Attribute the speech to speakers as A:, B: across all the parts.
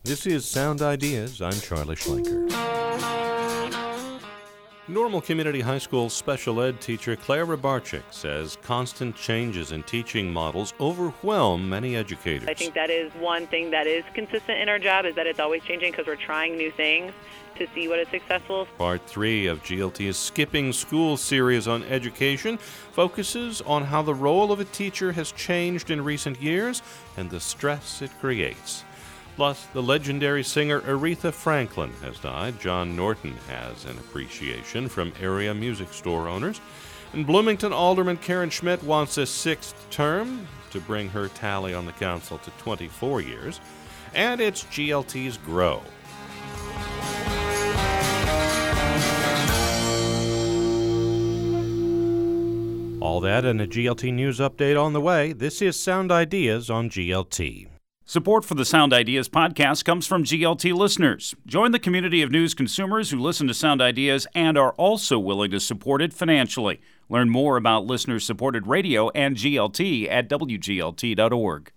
A: This is Sound Ideas. I'm Charlie Schlenker. Normal Community High School special ed teacher Claire Rabarczyk says constant changes in teaching models overwhelm many educators.
B: I think that is one thing that is consistent in our job, is that it's always changing because we're trying new things to see what is successful.
A: Part 3 of GLT's Skipping School series on education focuses on how the role of a teacher has changed in recent years and the stress it creates. Plus, the legendary singer Aretha Franklin has died. John Norton has an appreciation from area music store owners. And Bloomington Alderman Karen Schmidt wants a 6th term to bring her tally on the council to 24 years. And it's GLT's Grow. All that and a GLT News update on the way. This is Sound Ideas on GLT.
C: Support for the Sound Ideas podcast comes from GLT listeners. Join the community of news consumers who listen to Sound Ideas and are also willing to support it financially. Learn more about listener-supported radio and GLT at WGLT.org.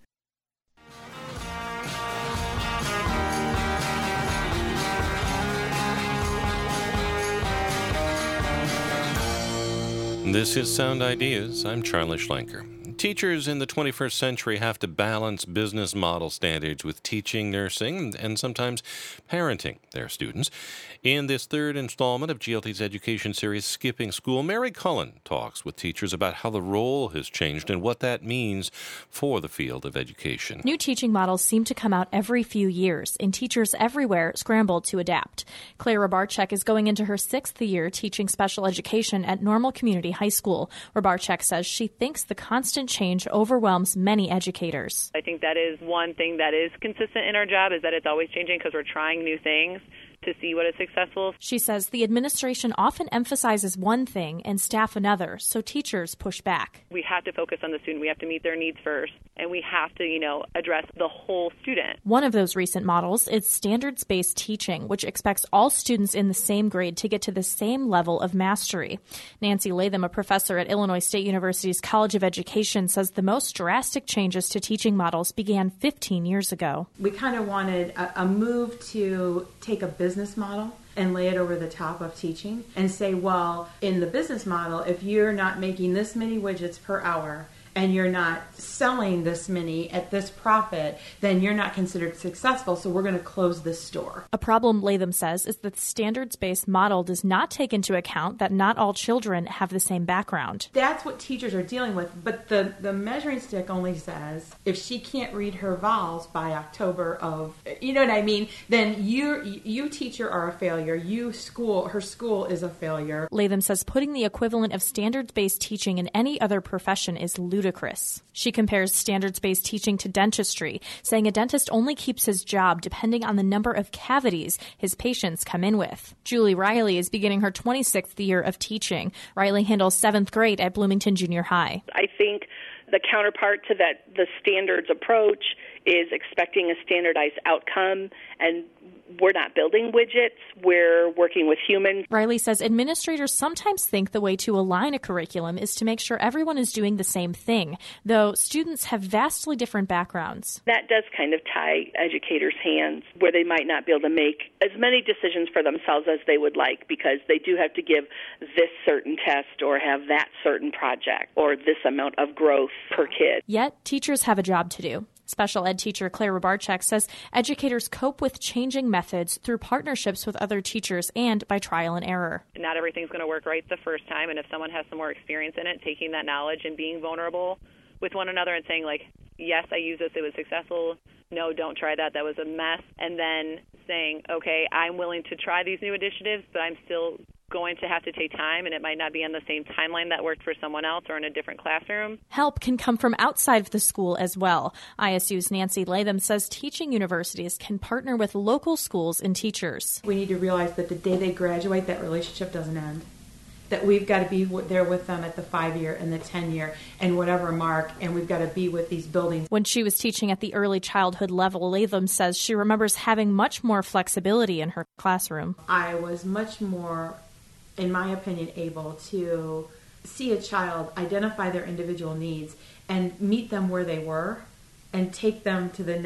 A: This is Sound Ideas. I'm Charlie Schlenker. Teachers in the 21st century have to balance business model standards with teaching, nursing, and sometimes parenting their students. In this third installment of GLT's education series, Skipping School, Mary Cullen talks with teachers about how the role has changed and what that means for the field of education.
D: New teaching models seem to come out every few years, and teachers everywhere scramble to adapt. Claire Rabarczyk is going into her 6th year teaching special education at Normal Community High School. Rabarczyk says she thinks the constant change overwhelms many educators.
B: I think that is one thing that is consistent in our job, is that it's always changing because we're trying new things to see what is successful.
D: She says the administration often emphasizes one thing and staff another, so teachers push back.
B: We have to focus on the student. We have to meet their needs first, and we have to, address the whole student.
D: One of those recent models is standards-based teaching, which expects all students in the same grade to get to the same level of mastery. Nancy Latham, a professor at Illinois State University's College of Education, says the most drastic changes to teaching models began 15 years ago.
E: We kind of wanted a move to take a business model and lay it over the top of teaching and say, well, in the business model, if you're not making this many widgets per hour and you're not selling this many at this profit, then you're not considered successful, so we're going to close this store.
D: A problem, Latham says, is that the standards-based model does not take into account that not all children have the same background.
E: That's what teachers are dealing with, but the measuring stick only says if she can't read her vowels by October of, you know what I mean, then you teacher are a failure, her school is a failure.
D: Latham says putting the equivalent of standards-based teaching in any other profession is ludicrous. She compares standards-based teaching to dentistry, saying a dentist only keeps his job depending on the number of cavities his patients come in with. Julie Riley is beginning her 26th year of teaching. Riley handles 7th grade at Bloomington Junior High.
F: I think the counterpart to that, the standards approach, is expecting a standardized outcome, and we're not building widgets, we're working with humans.
D: Riley says administrators sometimes think the way to align a curriculum is to make sure everyone is doing the same thing, though students have vastly different backgrounds.
F: That does kind of tie educators' hands, where they might not be able to make as many decisions for themselves as they would like, because they do have to give this certain test or have that certain project or this amount of growth per kid.
D: Yet, teachers have a job to do. Special ed teacher Claire Rabarczyk says educators cope with changing methods through partnerships with other teachers and by trial and error.
B: Not everything's going to work right the first time, and if someone has some more experience in it, taking that knowledge and being vulnerable with one another and saying, like, yes, I used this, it was successful. No, don't try that, that was a mess. And then saying, okay, I'm willing to try these new initiatives, but I'm still going to have to take time, and it might not be on the same timeline that worked for someone else or in a different classroom.
D: Help can come from outside of the school as well. ISU's Nancy Latham says teaching universities can partner with local schools and teachers.
E: We need to realize that the day they graduate, that relationship doesn't end. That we've got to be there with them at the 5-year and the 10-year and whatever mark, and we've got to be with these buildings.
D: When she was teaching at the early childhood level, Latham says she remembers having much more flexibility in her classroom.
E: I was much more, in my opinion, able to see a child, identify their individual needs, and meet them where they were, and take them to the next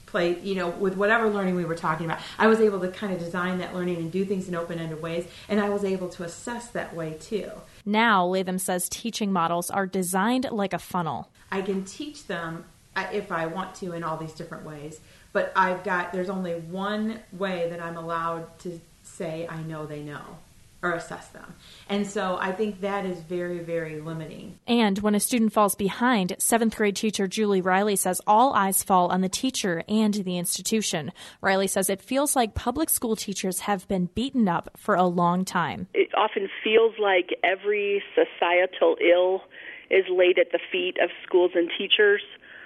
E: play, with whatever learning we were talking about. I was able to kind of design that learning and do things in open-ended ways, and I was able to assess that way too.
D: Now, Latham says teaching models are designed like a funnel.
E: I can teach them if I want to in all these different ways, but there's only one way that I'm allowed to say I know they know or assess them. And so I think that is very, very limiting.
D: And when a student falls behind, 7th grade teacher Julie Riley says all eyes fall on the teacher and the institution. Riley says it feels like public school teachers have been beaten up for a long time.
F: It often feels like every societal ill is laid at the feet of schools and teachers.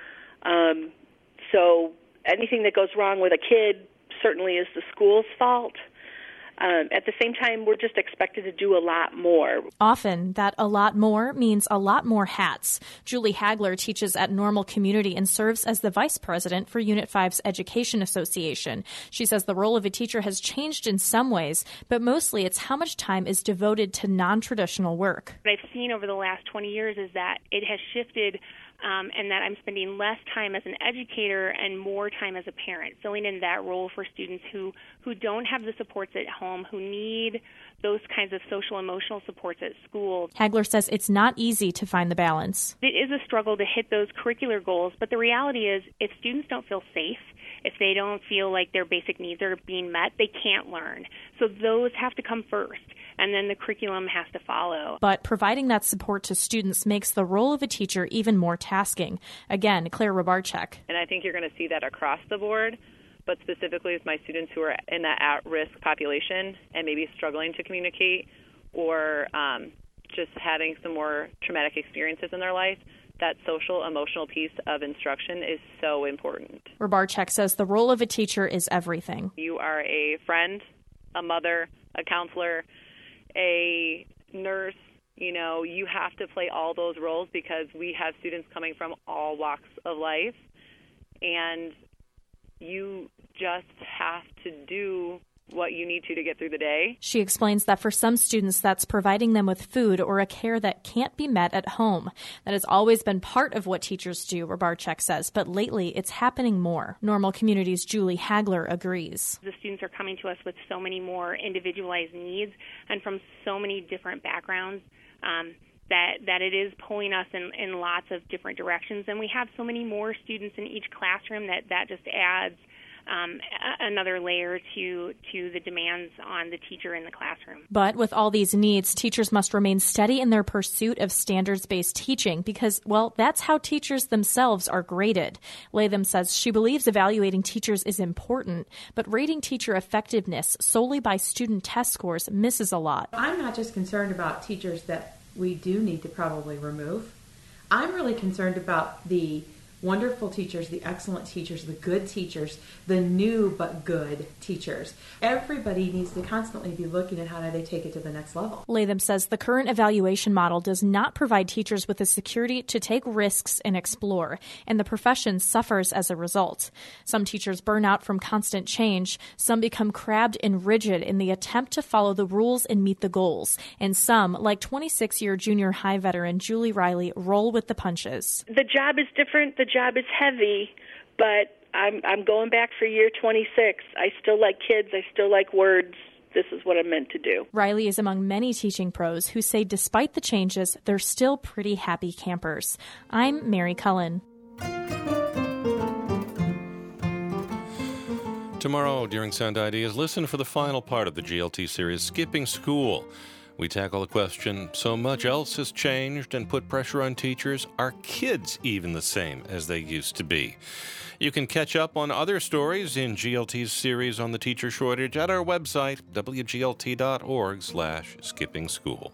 F: So anything that goes wrong with a kid certainly is the school's fault. At the same time, we're just expected to do a lot more.
D: Often, that a lot more means a lot more hats. Julie Hagler teaches at Normal Community and serves as the vice president for Unit 5's Education Association. She says the role of a teacher has changed in some ways, but mostly it's how much time is devoted to non-traditional work.
G: What I've seen over the last 20 years is that it has shifted and that I'm spending less time as an educator and more time as a parent, filling in that role for students who don't have the supports at home, who need those kinds of social emotional supports at school.
D: Hagler says it's not easy to find the balance.
G: It is a struggle to hit those curricular goals, but the reality is if students don't feel safe, if they don't feel like their basic needs are being met, they can't learn. So those have to come first, and then the curriculum has to follow.
D: But providing that support to students makes the role of a teacher even more tasking. Again, Claire Robarchek.
B: And I think you're going to see that across the board, but specifically with my students who are in that at-risk population and maybe struggling to communicate or just having some more traumatic experiences in their life, that social, emotional piece of instruction is so important.
D: Robarchek says the role of a teacher is everything.
B: You are a friend, a mother, a counselor, a nurse. You have to play all those roles because we have students coming from all walks of life, and you just have to do what you need to get through the day.
D: She explains that for some students, that's providing them with food or a care that can't be met at home. That has always been part of what teachers do, Robarchek says, but lately it's happening more. Normal Community's Julie Hagler agrees.
G: The students are coming to us with so many more individualized needs and from so many different backgrounds that it is pulling us in lots of different directions. And we have so many more students in each classroom that just adds another layer to the demands on the teacher in the classroom.
D: But with all these needs, teachers must remain steady in their pursuit of standards-based teaching because, well, that's how teachers themselves are graded. Latham says she believes evaluating teachers is important, but rating teacher effectiveness solely by student test scores misses a lot.
E: I'm not just concerned about teachers that we do need to probably remove. I'm really concerned about the wonderful teachers, the excellent teachers, the good teachers, the new but good teachers. Everybody needs to constantly be looking at how do they take it to the next level.
D: Latham says the current evaluation model does not provide teachers with the security to take risks and explore, and the profession suffers as a result. Some teachers burn out from constant change, some become crabbed and rigid in the attempt to follow the rules and meet the goals, and some, like 26-year junior high veteran Julie Riley, roll with the punches.
F: The job is different. The job is heavy, but I'm going back for year 26. I still like kids. I still like words. This is what I'm meant to do.
D: Riley is among many teaching pros who say despite the changes, they're still pretty happy campers. I'm Mary Cullen.
A: Tomorrow during Sound Ideas, listen for the final part of the GLT series, Skipping School. We tackle the question, so much else has changed and put pressure on teachers. Are kids even the same as they used to be? You can catch up on other stories in GLT's series on the teacher shortage at our website, wglt.org/skippingschool.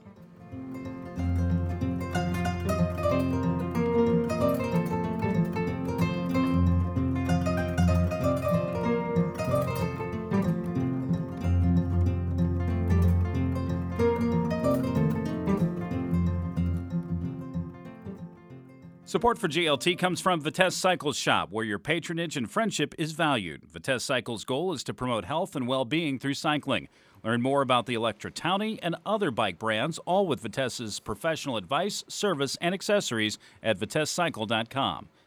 C: Support for GLT comes from Vitesse Cycles Shop, where your patronage and friendship is valued. Vitesse Cycles' goal is to promote health and well-being through cycling. Learn more about the Electra Townie and other bike brands, all with Vitesse's professional advice, service, and accessories at vitessecycle.com.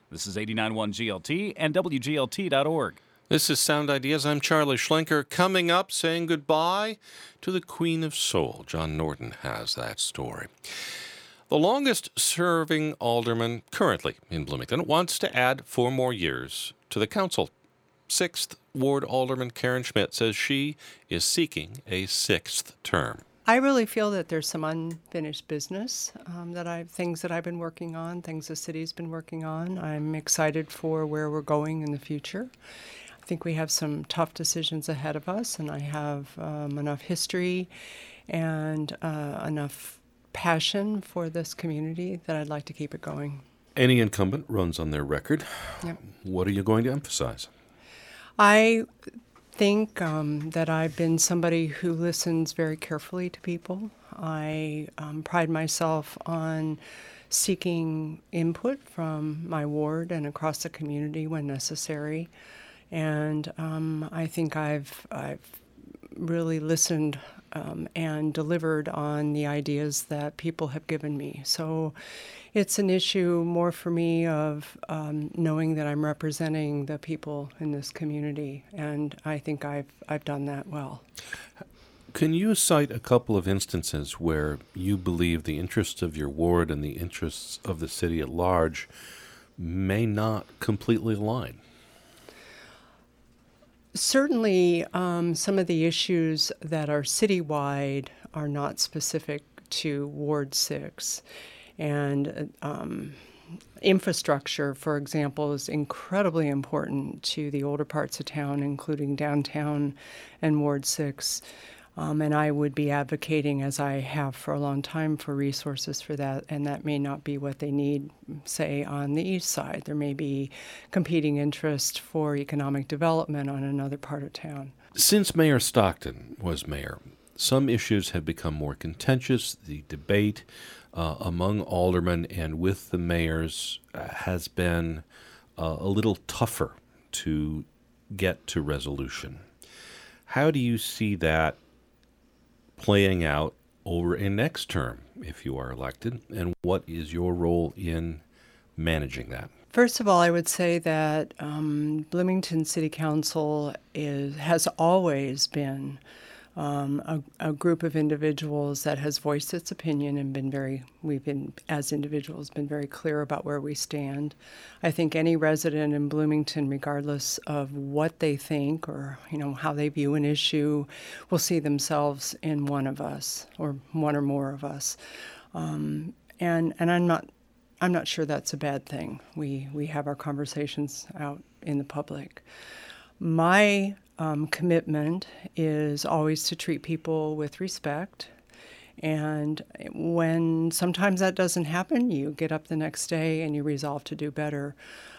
C: This is 89.1 GLT and WGLT.org.
A: This is Sound Ideas. I'm Charlie Schlenker. Coming up, saying goodbye to the Queen of Soul. John Norton has that story. The longest-serving alderman currently in Bloomington wants to add 4 more years to the council. 6th Ward Alderman Karen Schmidt says she is seeking a 6th term.
H: I really feel that there's some unfinished business, things that I've been working on, things the city's been working on. I'm excited for where we're going in the future. I think we have some tough decisions ahead of us, and I have enough history and enough passion for this community that I'd like to keep it going.
A: Any incumbent runs on their record.
H: Yep.
A: What are you going to emphasize?
H: I think that I've been somebody who listens very carefully to people. I pride myself on seeking input from my ward and across the community when necessary. And I think I've really listened and delivered on the ideas that people have given me. So it's an issue more for me of knowing that I'm representing the people in this community, and I think I've done that well.
A: Can you cite a couple of instances where you believe the interests of your ward and the interests of the city at large may not completely align?
H: Certainly, some of the issues that are citywide are not specific to Ward 6. And infrastructure, for example, is incredibly important to the older parts of town, including downtown and Ward 6. And I would be advocating, as I have for a long time, for resources for that, and that may not be what they need, say, on the east side. There may be competing interest for economic development on another part of town.
A: Since Mayor Stockton was mayor, some issues have become more contentious. The debate among aldermen and with the mayors has been a little tougher to get to resolution. How do you see that playing out over in next term if you are elected, and what is your role in managing that?
H: First of all, I would say that Bloomington City Council has always been a group of individuals that has voiced its opinion and we've been, as individuals, been very clear about where we stand. I think any resident in Bloomington, regardless of what they think or, how they view an issue, will see themselves in one of us or one or more of us. And I'm not sure that's a bad thing. We have our conversations out in the public. My commitment is always to treat people with respect. And when sometimes that doesn't happen, you get up the next day and you resolve to do better.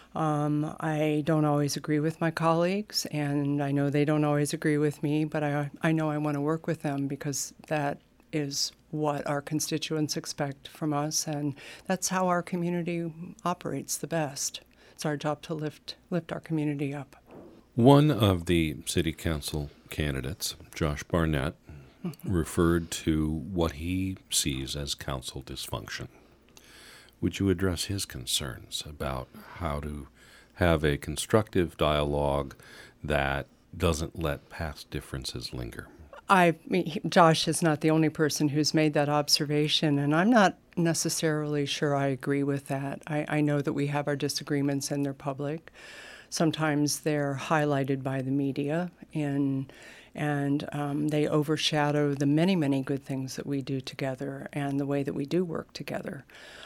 H: I don't always agree with my colleagues, and I know they don't always agree with me, but I know I want to work with them because that is what our constituents expect from us, and that's how our community operates the best. It's our job to lift our community up.
A: One of the city council candidates, Josh Barnett, referred to what he sees as council dysfunction. Would you address his concerns about how to have a constructive dialogue that doesn't let past differences linger?
H: Josh is not the only person who's made that observation, and I'm not necessarily sure I agree with that. I know that we have our disagreements and they're public. Sometimes they're highlighted by the media, and they overshadow the many, many good things that we do together and the way that we do work together.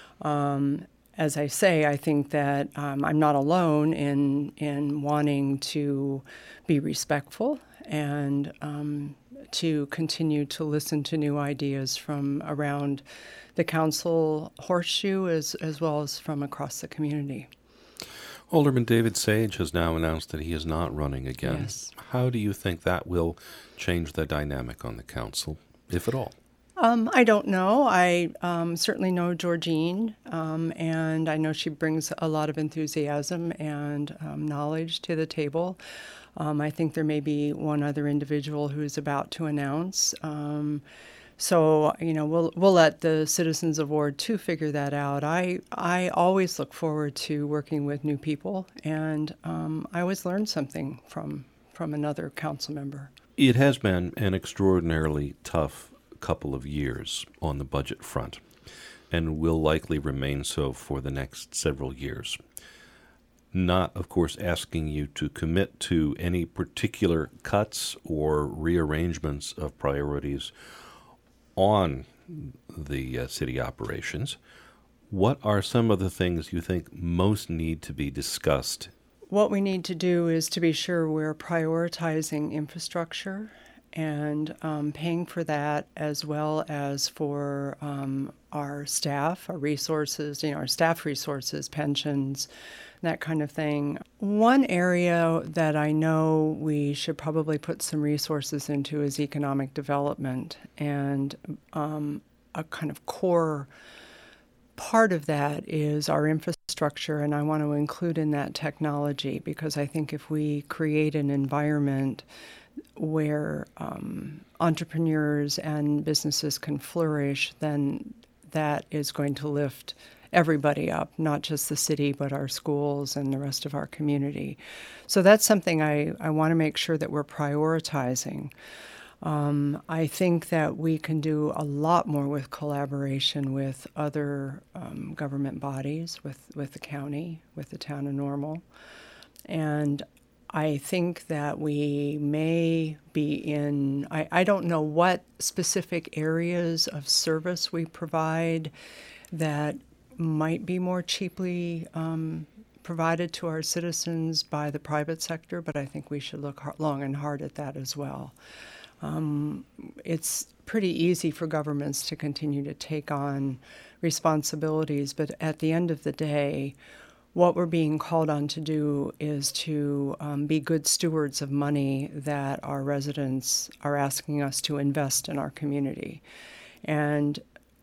H: As I say, I think that I'm not alone in wanting to be respectful and to continue to listen to new ideas from around the council horseshoe as well as from across the community.
A: Alderman David Sage has now announced that he is not running again.
H: Yes.
A: How do you think that will change the dynamic on the council, if at all?
H: I don't know. I certainly know Georgine, and I know she brings a lot of enthusiasm and knowledge to the table. I think there may be one other individual who's about to announce. So, we'll let the citizens of Ward 2 figure that out. I always look forward to working with new people, and I always learn something from another council member.
A: It has been an extraordinarily tough couple of years on the budget front, and will likely remain so for the next several years. Not, of course, asking you to commit to any particular cuts or rearrangements of priorities on the city operations. What are some of the things you think most need to be discussed?
H: What we need to do is to be sure we're prioritizing infrastructure and paying for that, as well as for our staff, our resources, our staff resources, pensions, that kind of thing. One area that I know we should probably put some resources into is economic development, and a kind of core part of that is our infrastructure, and I want to include in that technology, because I think if we create an environment where entrepreneurs and businesses can flourish, then that is going to lift everybody up, not just the city, but our schools and the rest of our community. So that's something I want to make sure that we're prioritizing. I think that we can do a lot more with collaboration with other government bodies, with the county, with the town of Normal. And I think that we may be in, I don't know what specific areas of service we provide that might be more cheaply provided to our citizens by the private sector, but I think we should look long and hard at that as well. It's pretty easy for governments to continue to take on responsibilities, but at the end of the day, what we're being called on to do is to be good stewards of money that our residents are asking us to invest in our community. And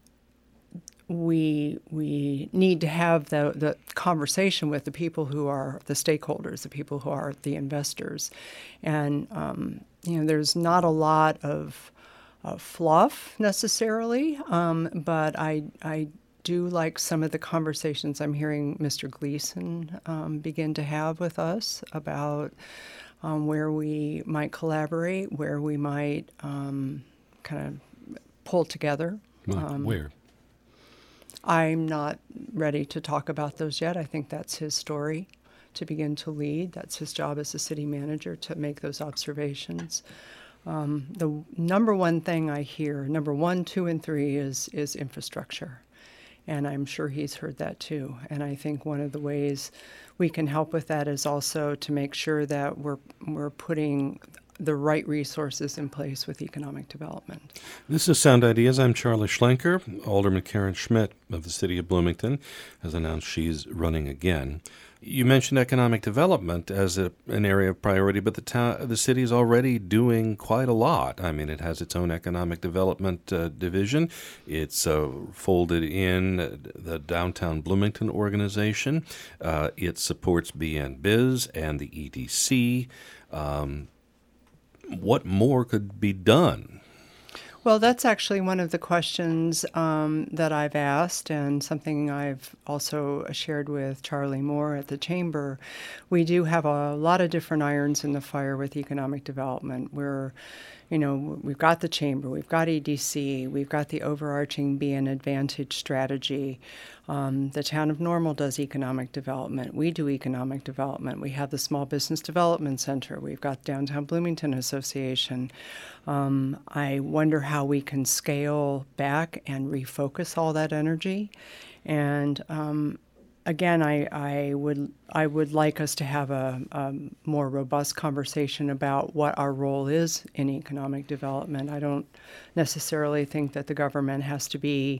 H: we need to have the conversation with the people who are the stakeholders, the people who are the investors. And, there's not a lot of fluff necessarily, but I do like some of the conversations I'm hearing Mr. Gleason begin to have with us about where we might collaborate, where we might kind of pull together.
A: Where?
H: I'm not ready to talk about those yet. I think that's his story to begin to lead. That's his job as a city manager, to make those observations. The number one thing I hear, number 1, 2, and 3 is infrastructure. And I'm sure he's heard that too. And I think one of the ways we can help with that is also to make sure that we're putting the right resources in place with economic development.
A: This is Sound Ideas. I'm Charlie Schlenker. Alderman Karen Schmidt of the City of Bloomington has announced she's running again. You mentioned economic development as an area of priority, but the city is already doing quite a lot. I mean, it has its own economic development division. It's folded in the Downtown Bloomington organization. It supports BN Biz and the EDC. What more could be done?
H: Well, that's actually one of the questions that I've asked, and something I've also shared with Charlie Moore at the Chamber. We do have a lot of different irons in the fire with economic development. We've got the Chamber, we've got EDC, we've got the overarching BN Advantage strategy. The town of Normal does economic development. We do economic development. We have the Small Business Development Center. We've got Downtown Bloomington Association. I wonder how we can scale back and refocus all that energy. And again, I would like us to have a more robust conversation about what our role is in economic development. I don't necessarily think that the government has to be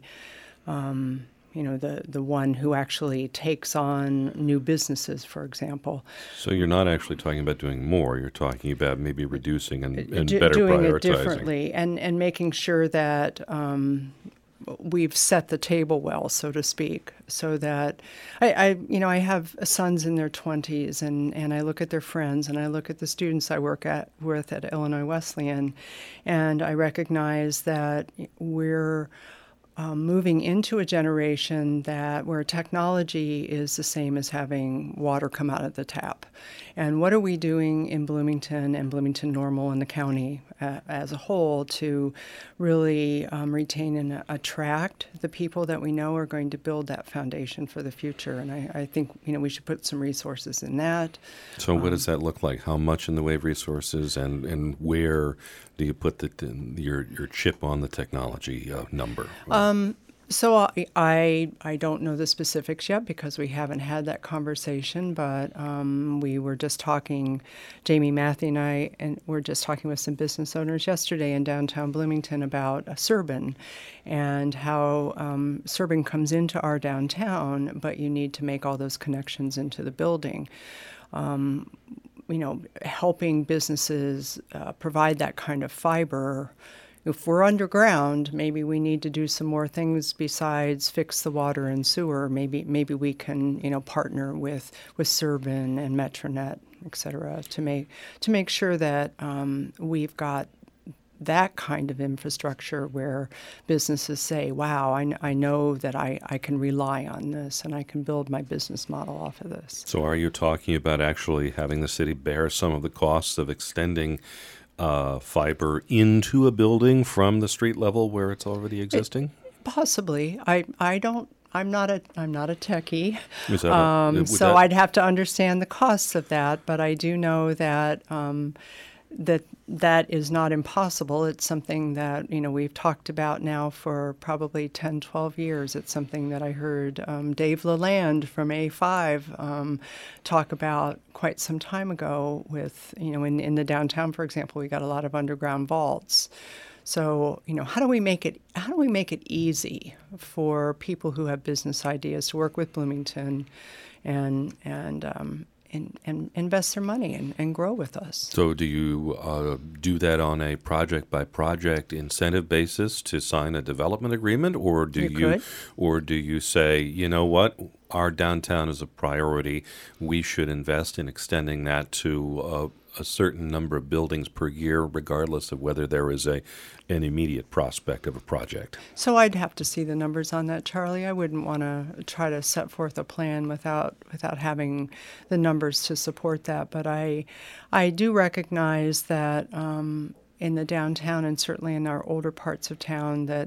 H: the one who actually takes on new businesses, for example.
A: So you're not actually talking about doing more. You're talking about maybe reducing and better
H: doing
A: prioritizing.
H: It differently, and making sure that we've set the table well, so to speak, so that I have sons in their 20s, and I look at their friends, and I look at the students I work with at Illinois Wesleyan, and I recognize that we're moving into a generation where technology is the same as having water come out of the tap. And what are we doing in Bloomington and Bloomington Normal and the county as a whole to really retain and attract the people that we know are going to build that foundation for the future? And I think we should put some resources in that.
A: So what does that look like? How much in the way of resources, and where do you put your chip on the technology number?
H: So I don't know the specifics yet because we haven't had that conversation, but we were just talking, Jamie Matthew and I, and we're just talking with some business owners yesterday in downtown Bloomington about Serban and how Serban comes into our downtown, but you need to make all those connections into the building. Helping businesses provide that kind of fiber. If we're underground, maybe we need to do some more things besides fix the water and sewer. Maybe we can, partner with Serban and Metronet, et cetera, to make sure that we've got that kind of infrastructure where businesses say, wow, I know that I can rely on this and I can build my business model off of this.
A: So are you talking about actually having the city bear some of the costs of extending fiber into a building from the street level where it's already existing?
H: Possibly. I'm not a techie,
A: so
H: I'd have to understand the costs of that. But I do know that that is not impossible. It's something that we've talked about now for probably 10, 12 years. It's something that I heard Dave Lalande from A5 talk about quite some time ago. With in the downtown, for example, we got a lot of underground vaults. So how do we make it easy for people who have business ideas to work with Bloomington and invest their money and grow with us?
A: So do you do that on a project-by-project incentive basis to sign a development agreement, or do you say, you know what, our downtown is a priority, we should invest in extending that to a certain number of buildings per year, regardless of whether there is an immediate prospect of a project?
H: So I'd have to see the numbers on that, Charlie. I wouldn't want to try to set forth a plan without having the numbers to support that. But I do recognize that in the downtown and certainly in our older parts of town that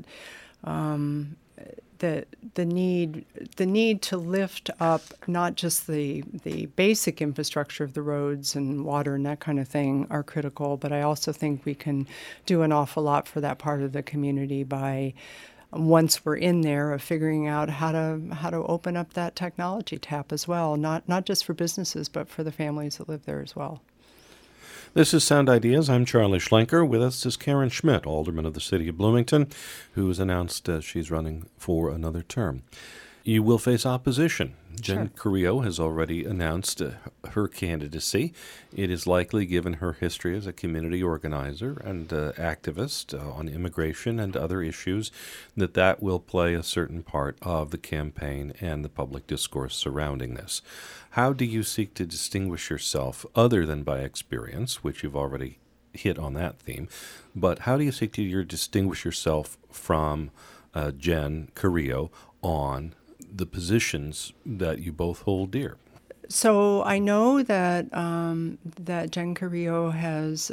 H: the need to lift up not just the basic infrastructure of the roads and water and that kind of thing are critical, but I also think we can do an awful lot for that part of the community by, once we're in there, of figuring out how to open up that technology tap as well, not just for businesses, but for the families that live there as well.
A: This is Sound Ideas. I'm Charlie Schlenker. With us is Karen Schmidt, Alderman of the City of Bloomington, who has announced she's running for another term. You will face opposition. Jen Carrillo has already announced her candidacy. It is likely, given her history as a community organizer and activist on immigration and other issues, that will play a certain part of the campaign and the public discourse surrounding this. How do you seek to distinguish yourself, other than by experience, which you've already hit on that theme, but how do you seek to distinguish yourself from Jen Carrillo on the positions that you both hold dear?
H: So I know that that Jen Carrillo has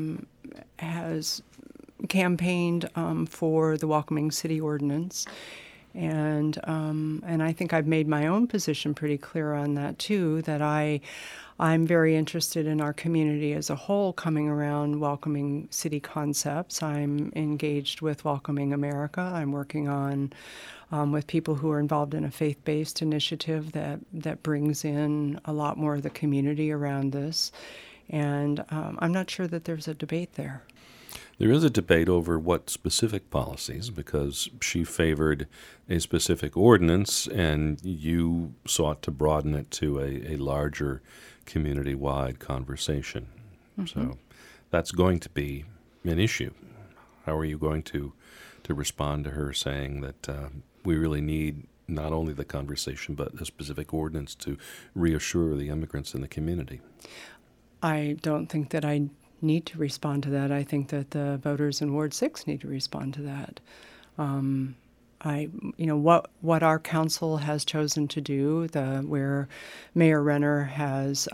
H: campaigned for the Welcoming City Ordinance, and I think I've made my own position pretty clear on that too. That I'm very interested in our community as a whole coming around welcoming city concepts. I'm engaged with Welcoming America. I'm working on with people who are involved in a faith-based initiative that brings in a lot more of the community around this. And I'm not sure that there's a debate there.
A: There is a debate over what specific policies, because she favored a specific ordinance and you sought to broaden it to a larger community-wide conversation. Mm-hmm. So that's going to be an issue. How are you going to to respond to her saying that we really need not only the conversation but a specific ordinance to reassure the immigrants in the community?
H: I don't think that I need to respond to that. I think that the voters in Ward 6 need to respond to that. What our council has chosen to do, where Mayor Renner has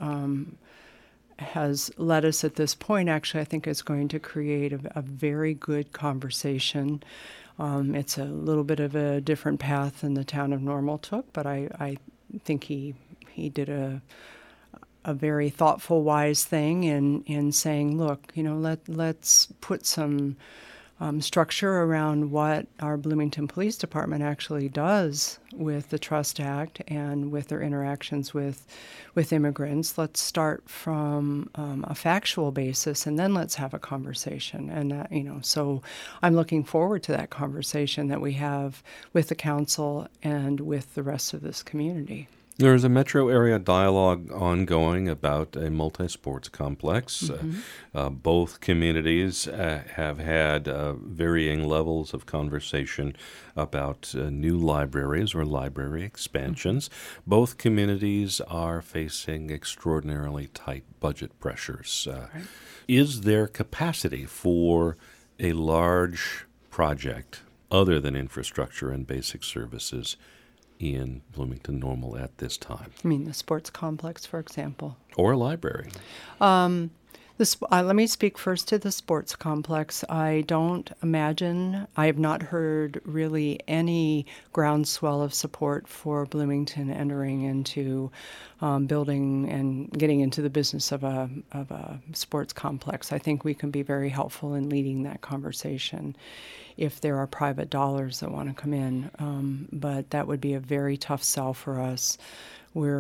H: led us at this point, actually, I think is going to create a very good conversation. It's a little bit of a different path than the town of Normal took, but I think he did a very thoughtful, wise thing in saying, look, let's put some structure around what our Bloomington Police Department actually does with the Trust Act and with their interactions with immigrants. Let's start from a factual basis, and then let's have a conversation. And so I'm looking forward to that conversation that we have with the council and with the rest of this community.
A: There is a metro area dialogue ongoing about a multi-sports complex.
H: Mm-hmm.
A: Both communities have had varying levels of conversation about new libraries or library expansions. Mm-hmm. Both communities are facing extraordinarily tight budget pressures. Right. Is there capacity for a large project other than infrastructure and basic services in Bloomington Normal at this time?
H: I mean, the sports complex, for example.
A: Or a library.
H: Let me speak first to the sports complex. I don't imagine, I have not heard really any groundswell of support for Bloomington entering into building and getting into the business of a sports complex. I think we can be very helpful in leading that conversation if there are private dollars that want to come in. But that would be a very tough sell for us. We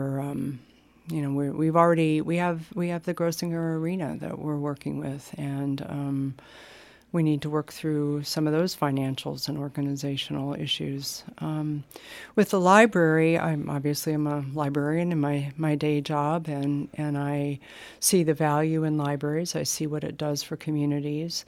H: have the Grossinger Arena that we're working with, and we need to work through some of those financials and organizational issues. With the library, I'm a librarian in my day job, and I see the value in libraries. I see what it does for communities.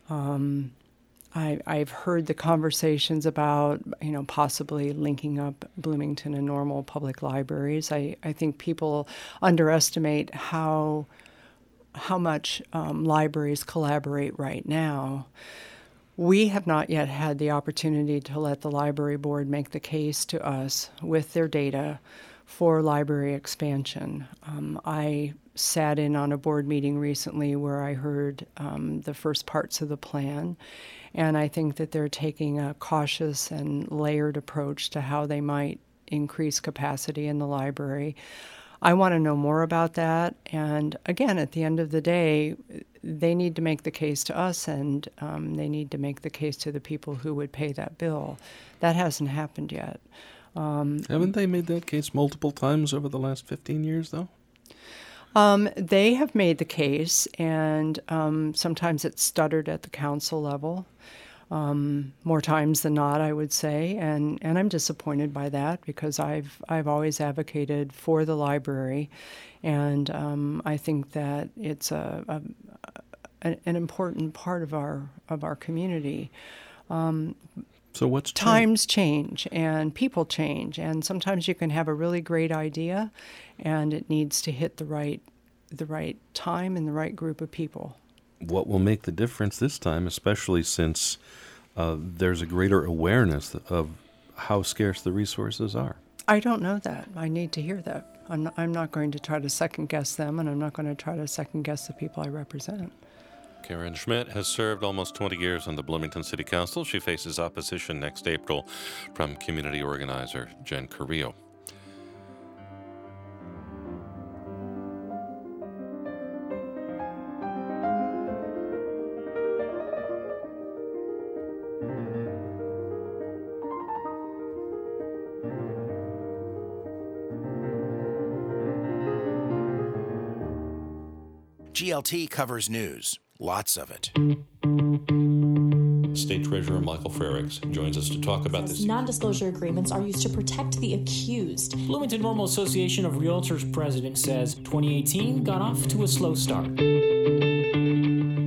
H: I've heard the conversations about, possibly linking up Bloomington and Normal public libraries. I think people underestimate how much libraries collaborate right now. We have not yet had the opportunity to let the library board make the case to us with their data for library expansion. I sat in on a board meeting recently where I heard the first parts of the plan, and I think that they're taking a cautious and layered approach to how they might increase capacity in the library. I want to know more about that, and again, at the end of the day, they need to make the case to us, and they need to make the case to the people who would pay that bill. That hasn't happened yet.
A: Haven't they made that case multiple times over the last 15 years, though?
H: They have made the case, and sometimes it's stuttered at the council level, more times than not, I would say, and I'm disappointed by that because I've always advocated for the library, and I think that it's an important part of our community.
A: So what's
H: times change and people change, and sometimes you can have a really great idea, and it needs to hit the right time and the right group of people.
A: What will make the difference this time, especially since there's a greater awareness of how scarce the resources are?
H: I don't know that. I need to hear that. I'm not going to try to second guess them, and I'm not going to try to second guess the people I represent.
A: Karen Schmidt has served almost 20 years on the Bloomington City Council. She faces opposition next April from community organizer Jen Carrillo.
I: GLT covers news. Lots of it.
A: State Treasurer Michael Frerichs joins us to talk about this.
J: Non-disclosure agreements are used to protect the accused.
K: Bloomington Normal Association of Realtors president says 2018 got off to a slow start.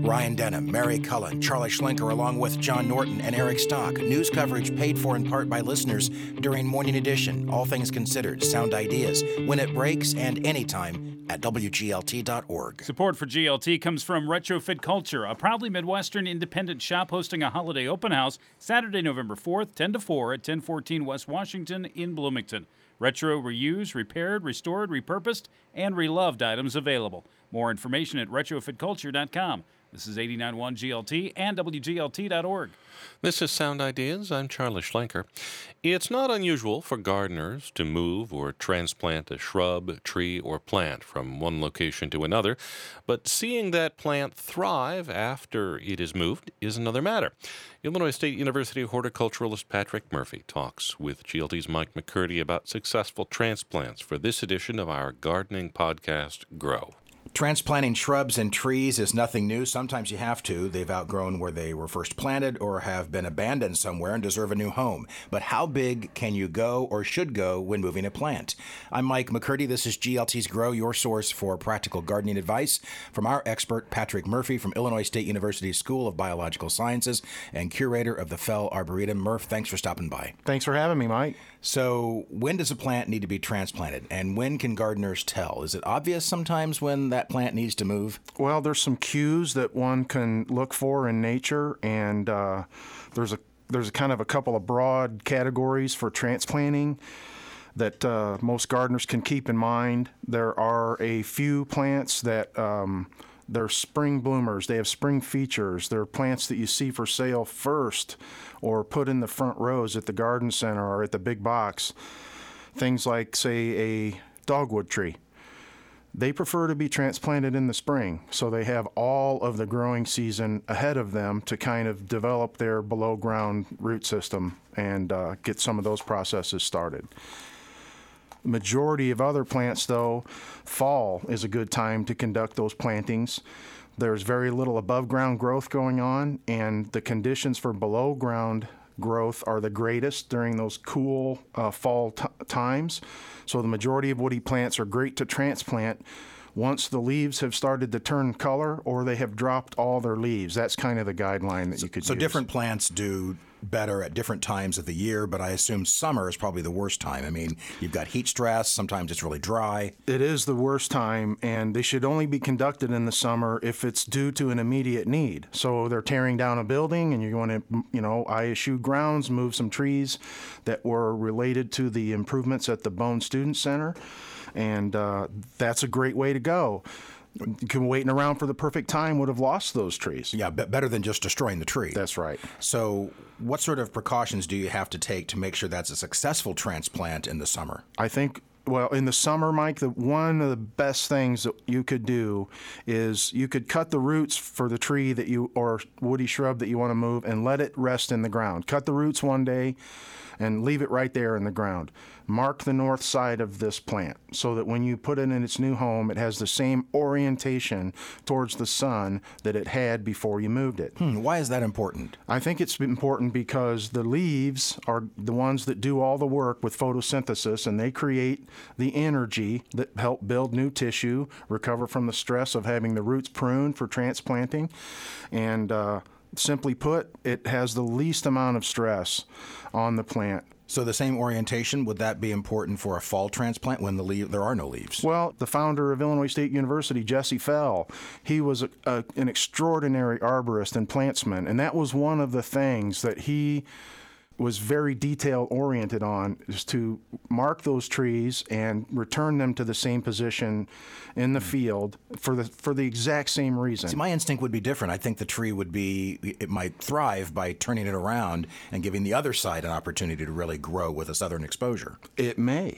I: Ryan Denham, Mary Cullen, Charlie Schlenker, along with John Norton and Eric Stock. News coverage paid for in part by listeners during Morning Edition. All things considered, sound ideas, when it breaks, and anytime at WGLT.org.
C: Support for GLT comes from Retrofit Culture, a proudly Midwestern independent shop hosting a holiday open house Saturday, November 4th, 10 to 4 at 1014 West Washington in Bloomington. Retro, reused, repaired, restored, repurposed, and reloved items available. More information at retrofitculture.com. This is 89.1 GLT and WGLT.org.
A: This is Sound Ideas. I'm Charlie Schlenker. It's not unusual for gardeners to move or transplant a shrub, tree, or plant from one location to another, but seeing that plant thrive after it is moved is another matter. Illinois State University horticulturalist Patrick Murphy talks with GLT's Mike McCurdy about successful transplants for this edition of our gardening podcast, Grow.
I: Transplanting shrubs and trees is nothing new. Sometimes you have to. They've outgrown where they were first planted or have been abandoned somewhere and deserve a new home. But how big can you go or should go when moving a plant? I'm Mike McCurdy. This is GLT's Grow, your source for practical gardening advice from our expert, Patrick Murphy from Illinois State University School of Biological Sciences and curator of the Fell Arboretum. Murph, thanks for stopping by.
K: Thanks for having me, Mike.
I: So when does a plant need to be transplanted, and when can gardeners tell? Is it obvious sometimes when that plant needs to move?
K: Well, there's some cues that one can look for in nature, and there's a kind of a couple of broad categories for transplanting that most gardeners can keep in mind. There are a few plants that they're spring bloomers. They have spring features. They're plants that you see for sale first or put in the front rows at the garden center or at the big box. Things like, say, a dogwood tree. They prefer to be transplanted in the spring, so they have all of the growing season ahead of them to kind of develop their below-ground root system and get some of those processes started. Majority of other plants, though, fall is a good time to conduct those plantings. There's very little above-ground growth going on, and the conditions for below-ground growth are the greatest during those cool fall times. So the majority of woody plants are great to transplant once the leaves have started to turn color or they have dropped all their leaves. That's kind of the guideline that you could use.
I: So different plants do better at different times of the year, but I assume summer is probably the worst time. I mean, you've got heat stress, sometimes it's really dry.
K: It is the worst time, and they should only be conducted in the summer if it's due to an immediate need. So they're tearing down a building, and you want to, ISU grounds, move some trees that were related to the improvements at the Bone Student Center, and that's a great way to go. Waiting around for the perfect time would have lost those trees.
I: Yeah, better than just destroying the tree.
K: That's right.
I: So what sort of precautions do you have to take to make sure that's a successful transplant in the summer?
K: I think, well, in the summer, Mike, one of the best things that you could do is you could cut the roots for the tree that you, or woody shrub that you want to move, and let it rest in the ground. Cut the roots one day and leave it right there in the ground. Mark the north side of this plant so that when you put it in its new home, it has the same orientation towards the sun that it had before you moved it.
I: Why is that important?
K: I think it's important because the leaves are the ones that do all the work with photosynthesis, and they create the energy that help build new tissue, recover from the stress of having the roots pruned for transplanting, and simply put, it has the least amount of stress on the plant.
I: So the same orientation, would that be important for a fall transplant when there are no leaves?
K: Well, the founder of Illinois State University, Jesse Fell, he was an extraordinary arborist and plantsman, and that was one of the things that he was very detail-oriented on, is to mark those trees and return them to the same position in the field for the exact same reason.
I: See, my instinct would be different. I think the tree it might thrive by turning it around and giving the other side an opportunity to really grow with a southern exposure.
K: It may.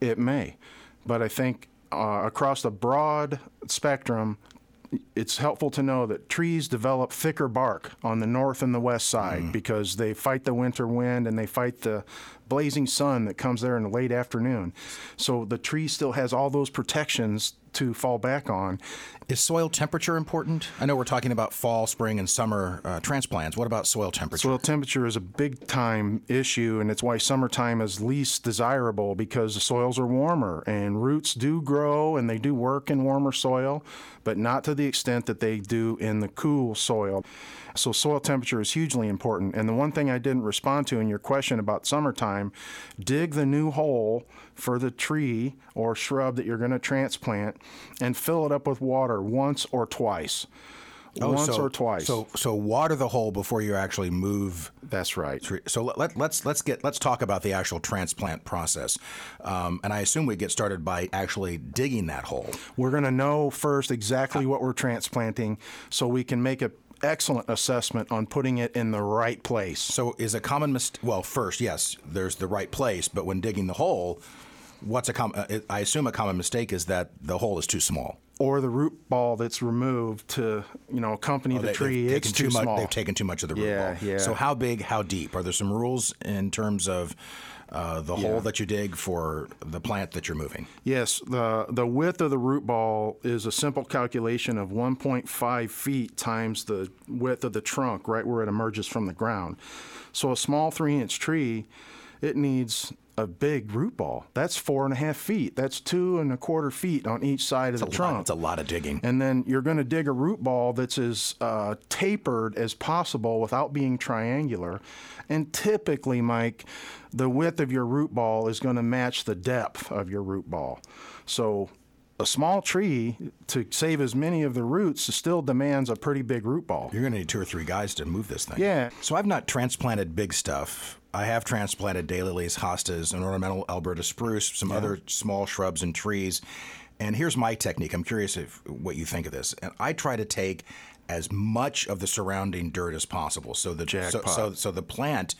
K: But I think across a broad spectrum, it's helpful to know that trees develop thicker bark on the north and the west side because they fight the winter wind and they fight the blazing sun that comes there in the late afternoon. So the tree still has all those protections to fall back on.
I: Is soil temperature important? I know we're talking about fall, spring, and summer transplants. What about soil temperature?
K: Soil temperature is a big time issue, and it's why summertime is least desirable, because the soils are warmer and roots do grow and they do work in warmer soil, but not to the extent that they do in the cool soil. So soil temperature is hugely important. And the one thing I didn't respond to in your question about summertime, dig the new hole for the tree or shrub that you're going to transplant and fill it up with water once or twice. Or twice.
I: So water the hole before you actually move.
K: That's right.
I: So let's talk about the actual transplant process. And I assume we get started by actually digging that hole.
K: We're going to know first exactly what we're transplanting, so we can make an excellent assessment on putting it in the right place.
I: So is a common mistake? Well, first, yes, there's the right place, but when digging the hole, I assume a common mistake is that the hole is too small.
K: Or the root ball that's removed to, accompany the tree. It's too small.
I: They've taken too much of the root ball.
K: Yeah.
I: So how big, how deep? Are there some rules in terms of the hole that you dig for the plant that you're moving?
K: Yes. The width of the root ball is a simple calculation of 1.5 feet times the width of the trunk, right where it emerges from the ground. So a small 3-inch tree, it needs a big root ball. That's 4.5 feet. That's 2.25 feet on each side of the trunk.
I: That's a lot of digging.
K: And then you're going to dig a root ball that's as tapered as possible without being triangular. And typically, Mike, the width of your root ball is going to match the depth of your root ball. So a small tree, to save as many of the roots, still demands a pretty big root ball.
I: You're going to need 2 or 3 guys to move this thing.
K: Yeah.
I: So I've not transplanted big stuff. I have transplanted daylilies, hostas, an ornamental Alberta spruce, some other small shrubs and trees. And here's my technique. I'm curious what you think of this. And I try to take as much of the surrounding dirt as possible, so the plant,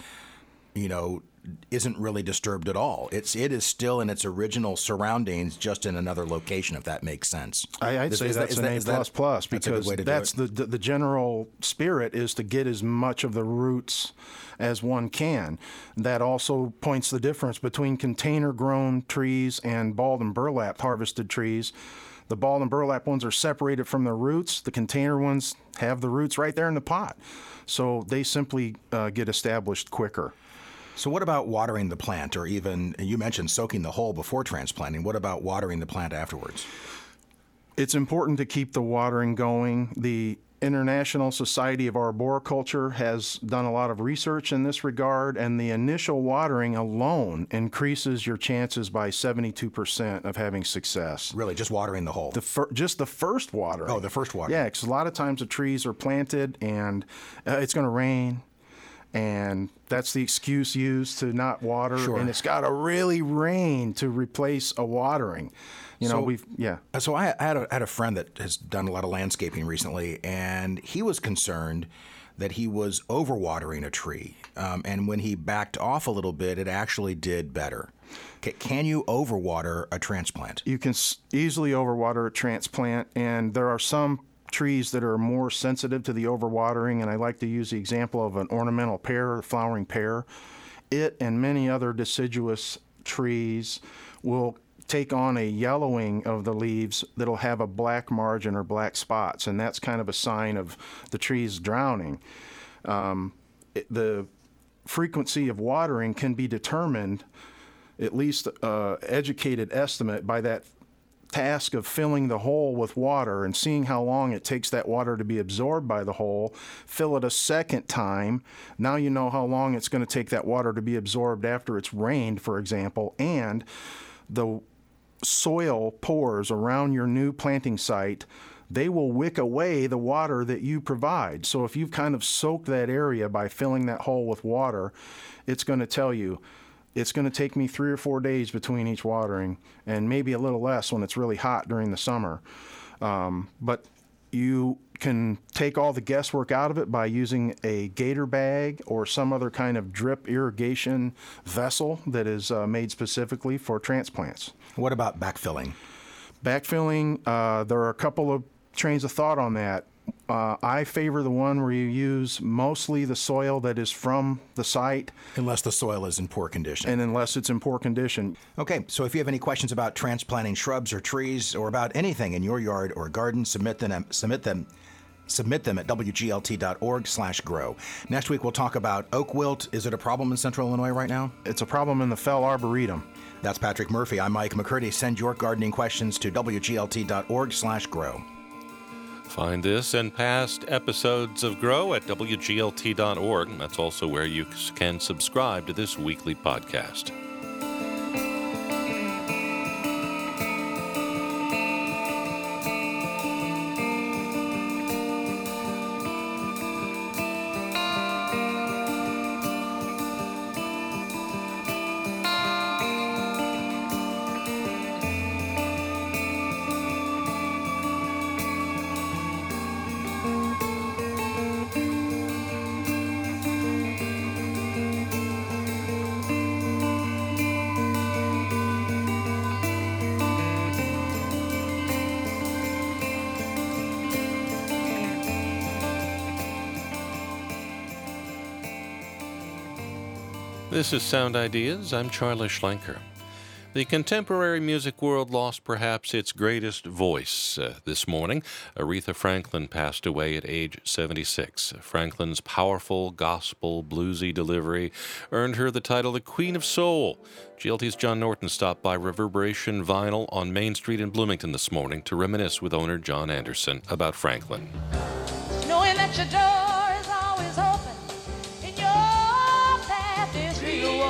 I: isn't really disturbed at all. It is still in its original surroundings, just in another location, if that makes sense.
K: I'd say that's an A++, because that's the general spirit, is to get as much of the roots as one can. That also points the difference between container-grown trees and balled and burlap harvested trees. The balled and burlap ones are separated from the roots. The container ones have the roots right there in the pot. So they simply get established quicker.
I: So what about watering the plant, or even, you mentioned soaking the hole before transplanting. What about watering the plant afterwards?
K: It's important to keep the watering going. The International Society of Arboriculture has done a lot of research in this regard, and the initial watering alone increases your chances by 72% of having success.
I: Really, just watering the hole?
K: Just the first watering.
I: Oh, the first watering.
K: Yeah, because a lot of times the trees are planted and it's going to rain, and that's the excuse used to not water.
I: Sure.
K: And it's got to really rain to replace a watering. So
I: I had a friend that has done a lot of landscaping recently, and he was concerned that he was overwatering a tree. And when he backed off a little bit, it actually did better. Can you overwater a transplant?
K: You can easily overwater a transplant, and there are some trees that are more sensitive to the overwatering, and I like to use the example of an ornamental pear, flowering pear. It and many other deciduous trees will take on a yellowing of the leaves that'll have a black margin or black spots, and that's kind of a sign of the trees drowning. The frequency of watering can be determined, at least educated estimate, by that task of filling the hole with water and seeing how long it takes that water to be absorbed by the hole. Fill it a second time. Now you know how long it's going to take that water to be absorbed after it's rained, for example, and the soil pores around your new planting site, they will wick away the water that you provide. So if you've kind of soaked that area by filling that hole with water, it's going to tell you, it's going to take me 3 or 4 days between each watering, and maybe a little less when it's really hot during the summer. But you can take all the guesswork out of it by using a gator bag or some other kind of drip irrigation vessel that is made specifically for transplants.
I: What about backfilling?
K: Backfilling, there are a couple of trains of thought on that. I favor the one where you use mostly the soil that is from the site.
I: Unless the soil is in poor condition.
K: And unless it's in poor condition.
I: Okay, so if you have any questions about transplanting shrubs or trees or about anything in your yard or garden, submit them at wglt.org/grow. Next week, we'll talk about oak wilt. Is it a problem in Central Illinois right now?
K: It's a problem in the fell arboretum.
I: That's Patrick Murphy. I'm Mike McCurdy. Send your gardening questions to wglt.org/grow.
A: Find this and past episodes of Grow at wglt.org. That's also where you can subscribe to this weekly podcast. This is Sound Ideas. I'm Charlie Schlenker. The contemporary music world lost perhaps its greatest voice this morning. Aretha Franklin passed away at age 76. Franklin's powerful gospel bluesy delivery earned her the title the Queen of Soul. GLT's John Norton stopped by Reverberation Vinyl on Main Street in Bloomington this morning to reminisce with owner John Anderson about Franklin.
L: Knowing that your door is always open and your path is real.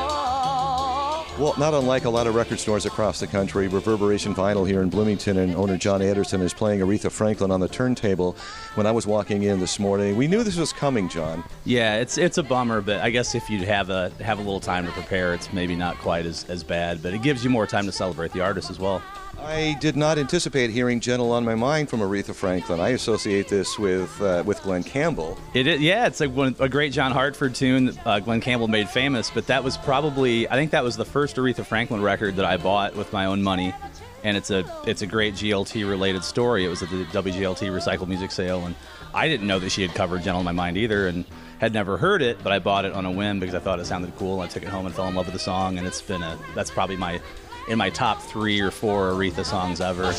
M: Well, not unlike a lot of record stores across the country, Reverberation Vinyl here in Bloomington and owner John Anderson is playing Aretha Franklin on the turntable. When I was walking in this morning, we knew this was coming, John.
N: Yeah, it's a bummer, but I guess if you have a little time to prepare, it's maybe not quite as bad, but it gives you more time to celebrate the artist as well.
M: I did not anticipate hearing Gentle on My Mind from Aretha Franklin. I associate this with Glenn Campbell.
N: It's a great John Hartford tune that Glenn Campbell made famous, but that was probably, I think that was the first Aretha Franklin record that I bought with my own money, and it's a great GLT-related story. It was at the WGLT Recycle Music Sale, and I didn't know that she had covered Gentle on My Mind either, and had never heard it, but I bought it on a whim because I thought it sounded cool, and I took it home and fell in love with the song, and that's probably in my top 3 or 4 Aretha songs ever.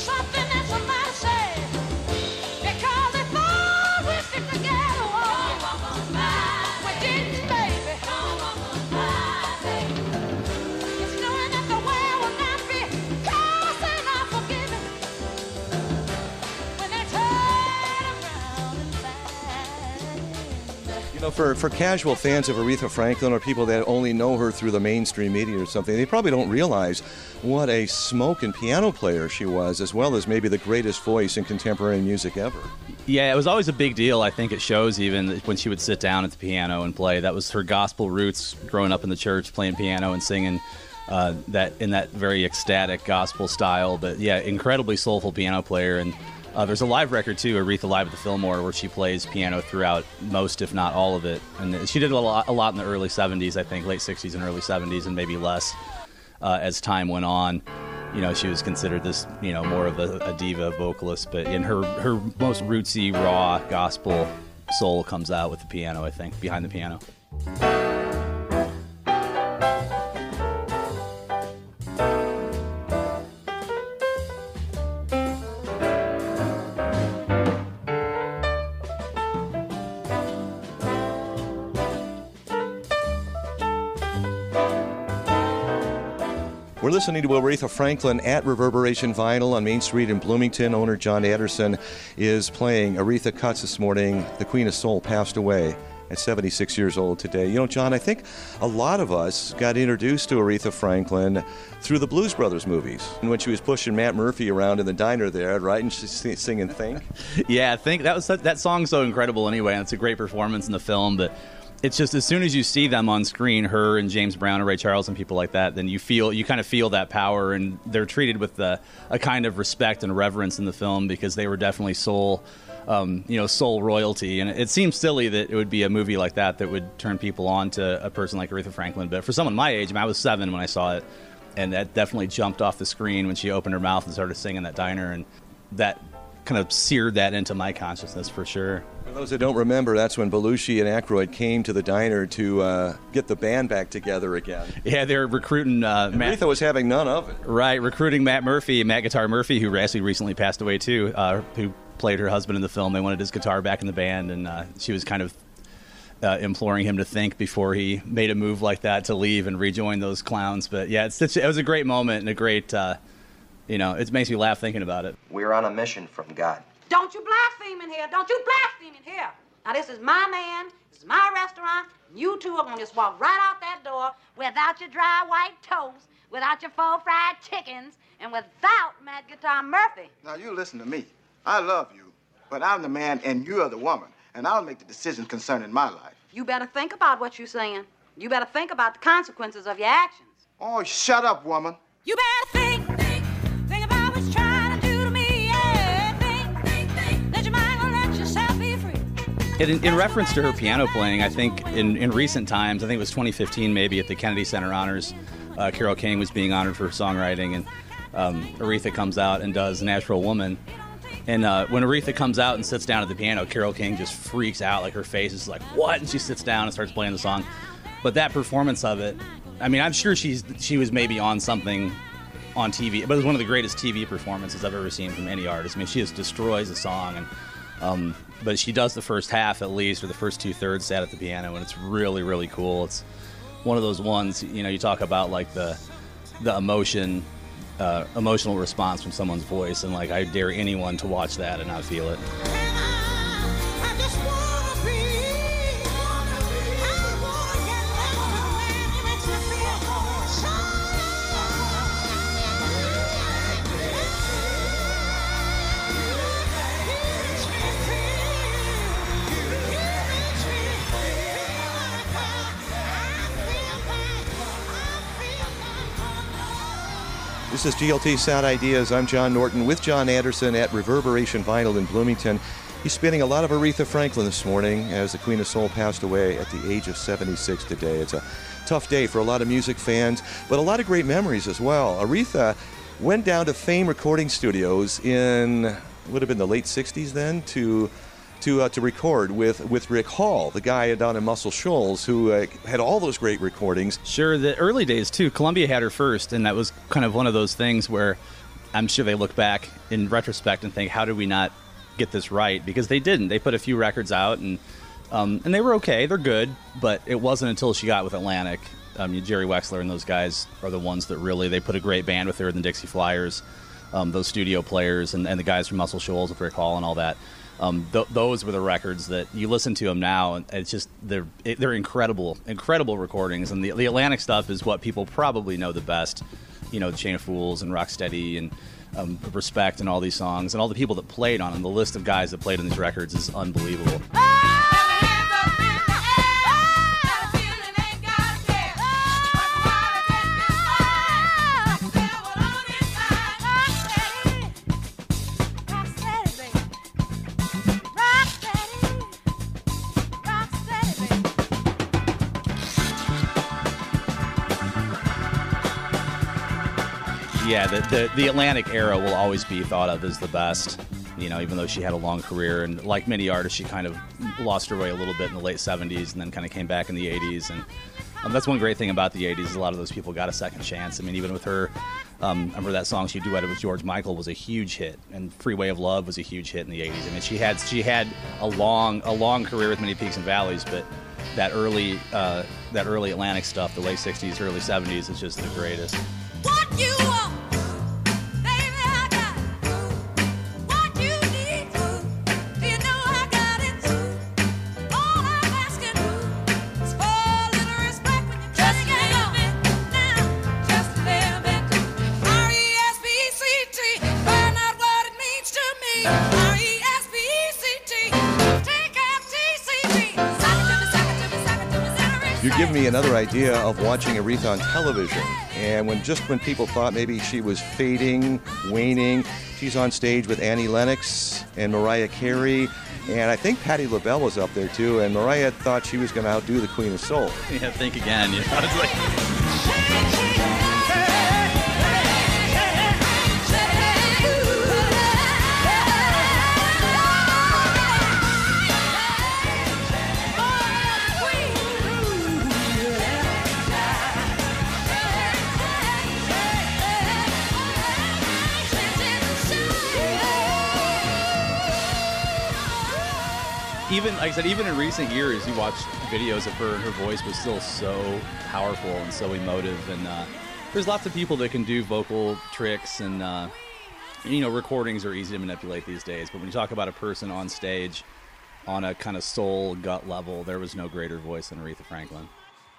M: You know, for casual fans of Aretha Franklin or people that only know her through the mainstream media or something, they probably don't realize what a smoking piano player she was, as well as maybe the greatest voice in contemporary music ever.
N: Yeah, it was always a big deal. I think it shows even when she would sit down at the piano and play. That was her gospel roots, growing up in the church, playing piano and singing that in that very ecstatic gospel style. But yeah, incredibly soulful piano player. And there's a live record, too, Aretha Live at the Fillmore, where she plays piano throughout most, if not all of it. And she did a lot in the early 70s, I think, late 60s and early 70s, and maybe less as time went on. You know, she was considered this, more of a diva vocalist. But in her most rootsy, raw gospel soul comes out with the piano, I think, behind the piano.
M: We're listening to Aretha Franklin at Reverberation Vinyl on Main Street in Bloomington. Owner John Anderson is playing Aretha Cuts this morning. The Queen of Soul passed away at 76 years old today. You know, John, I think a lot of us got introduced to Aretha Franklin through the Blues Brothers movies. And when she was pushing Matt Murphy around in the diner there, right? And she's singing Think.
N: Yeah, Think. That song's so incredible anyway, and it's a great performance in the film, but it's just as soon as you see them on screen, her and James Brown and Ray Charles and people like that, then you kind of feel that power, and they're treated with a kind of respect and reverence in the film because they were definitely soul royalty. And it seems silly that it would be a movie like that would turn people on to a person like Aretha Franklin. But for someone my age, I was 7 when I saw it, and that definitely jumped off the screen when she opened her mouth and started singing that diner, and that kind of seared that into my consciousness for sure.
M: For those that don't remember, that's when Belushi and Aykroyd came to the diner to get the band back together again.
N: Yeah, they're recruiting Matt.
M: Aretha was having none of it.
N: Right, recruiting Matt Guitar Murphy, who actually recently passed away too, who played her husband in the film. They wanted his guitar back in the band, and she was kind of imploring him to think before he made a move like that to leave and rejoin those clowns. But yeah, it was a great moment and a great, it makes me laugh thinking about it.
O: We're on a mission from God.
P: Don't you blaspheme in here. Don't you blaspheme in here. Now, this is my man. This is my restaurant. You two are going to just walk right out that door without your dry white toast, without your 4 fried chickens, and without Matt Guitar Murphy.
Q: Now, you listen to me. I love you, but I'm the man and you're the woman, and I'll make the decisions concerning my life.
P: You better think about what you're saying. You better think about the consequences of your actions.
Q: Oh, shut up, woman.
P: You better think about what you're trying to do to me. Yeah, think that you might gonna let yourself be free.
N: In reference to her piano playing, I think in recent times, I think it was 2015 maybe at the Kennedy Center Honors, Carole King was being honored for her songwriting, and Aretha comes out and does Natural Woman. And when Aretha comes out and sits down at the piano, Carole King just freaks out. Like, her face is like, what? And she sits down and starts playing the song. But that performance of it, I mean, I'm sure she was maybe on something on TV, but it was one of the greatest TV performances I've ever seen from any artist. I mean, she just destroys the song. And but she does the first half at least, or the first 2/3 sat at the piano, and it's really, really cool. It's one of those ones, you talk about like the emotional response from someone's voice, and like I dare anyone to watch that and not feel it.
M: This is GLT Sound Ideas. I'm John Norton with John Anderson at Reverberation Vinyl in Bloomington. He's spinning a lot of Aretha Franklin this morning as the Queen of Soul passed away at the age of 76 today. It's a tough day for a lot of music fans, but a lot of great memories as well. Aretha went down to Fame Recording Studios in, would have been the late 60s then, to record with Rick Hall, the guy down in Muscle Shoals who had all those great recordings.
N: Sure, the early days too. Columbia had her first, and that was kind of one of those things where I'm sure they look back in retrospect and think, how did we not get this right? Because they didn't. They put a few records out, and they were okay. They're good, but it wasn't until she got with Atlantic. Jerry Wexler and those guys are the ones that really, they put a great band with her, the Dixie Flyers, those studio players, and the guys from Muscle Shoals with Rick Hall and all that. Those were the records that you listen to them now, and it's just they're incredible recordings. And the Atlantic stuff is what people probably know the best. The Chain of Fools and Rocksteady and Respect and all these songs and all the people that played on them. The list of guys that played on these records is unbelievable. Yeah, the Atlantic era will always be thought of as the best, even though she had a long career. And like many artists, she kind of lost her way a little bit in the late 70s and then kind of came back in the 80s. And that's one great thing about the 80s. A lot of those people got a second chance. I mean, even with her, I remember that song she duetted with George Michael was a huge hit, and Freeway of Love was a huge hit in the 80s. I mean, she had a long career with many peaks and valleys, but that early Atlantic stuff, the late 60s, early 70s, is just the greatest.
L: What you want, baby, I got it. What you need, you know I got it too. All I'm asking is for a little respect when you're just a little bit now, just a little bit. R-E-S-P-E-C-T, find out what it means to me. R-E-S-P-E-C-T, T-F-T-C-T, sock it to me,
M: You give me another idea of watching Aretha on television. And when people thought maybe she was fading, waning, she's on stage with Annie Lennox and Mariah Carey, and I think Patti LaBelle was up there too. And Mariah thought she was going to outdo the Queen of Soul.
N: Yeah, think again. It's like. even, like I said, even in recent years, you watch videos of her, and her voice was still so powerful and so emotive. And there's lots of people that can do vocal tricks, and recordings are easy to manipulate these days. But when you talk about a person on stage on a kind of soul gut level, there was no greater voice than Aretha Franklin.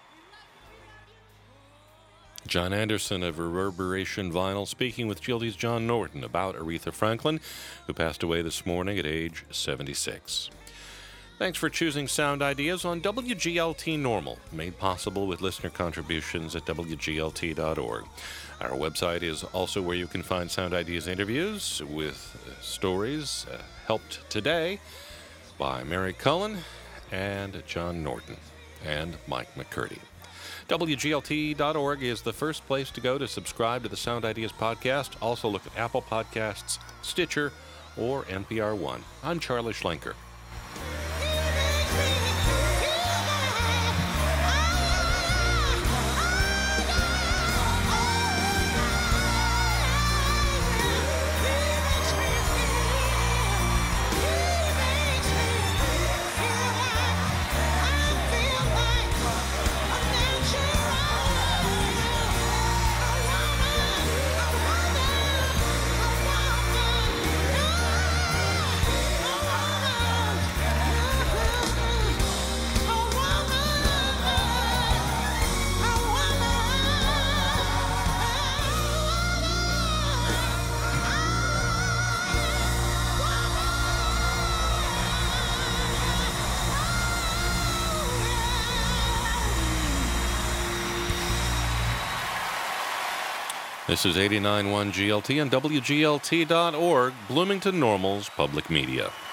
A: John Anderson of Reverberation Vinyl speaking with GLT's John Norton about Aretha Franklin, who passed away this morning at age 76. Thanks for choosing Sound Ideas on WGLT Normal, made possible with listener contributions at WGLT.org. Our website is also where you can find Sound Ideas interviews with stories helped today by Mary Cullen and John Norton and Mike McCurdy. WGLT.org is the first place to go to subscribe to the Sound Ideas podcast. Also look at Apple Podcasts, Stitcher, or NPR One. I'm Charlie Schlenker. This is 89.1 GLT and WGLT.org, Bloomington Normal's public media.